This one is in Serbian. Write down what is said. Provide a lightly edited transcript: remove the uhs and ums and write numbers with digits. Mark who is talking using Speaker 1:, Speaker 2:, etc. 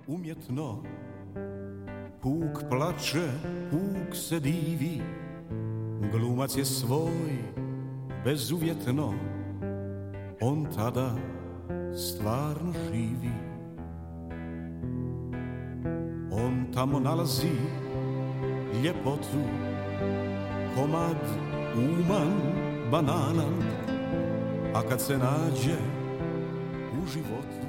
Speaker 1: umjetno. Puk plače, puk se divi, glumac je svoj bezuvjetno. On tada stvarno živi. On tamo nalazi ljepotu, komad uman, bananan, a kad se nađe u životu